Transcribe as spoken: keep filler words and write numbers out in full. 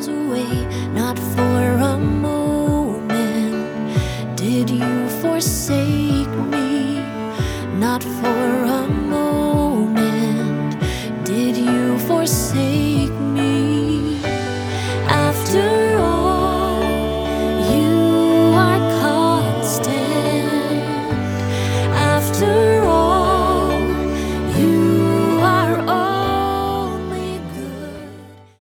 miles away. Not for a moment did you forsake me. Not for a